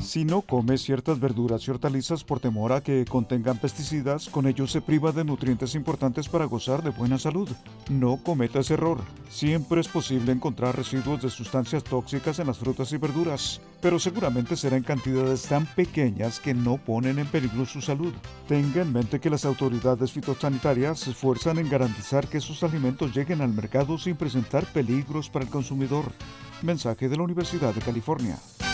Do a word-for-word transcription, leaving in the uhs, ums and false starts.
Si no come ciertas verduras y hortalizas por temor a que contengan pesticidas, con ello se priva de nutrientes importantes para gozar de buena salud. No cometa ese error. Siempre es posible encontrar residuos de sustancias tóxicas en las frutas y verduras, pero seguramente será en cantidades tan pequeñas que no ponen en peligro su salud. Tenga en mente que las autoridades fitosanitarias se esfuerzan en garantizar que esos alimentos lleguen al mercado sin presentar peligros para el consumidor. Mensaje de la Universidad de California.